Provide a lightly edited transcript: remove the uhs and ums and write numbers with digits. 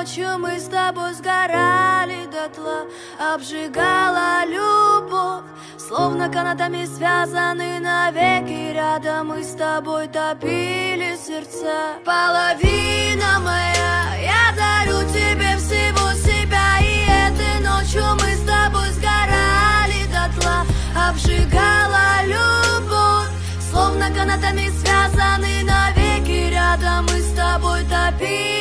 ночью мы с тобой сгорали дотла, обжигала любовь, словно канатами связаны навеки. Рядом мы с тобой топили сердца. Половина моя, я дарю тебе всего себя, и этой ночью мы с тобой сгорали дотла, обжигала любовь, словно канатами связаны навеки. Рядом мы с тобой топили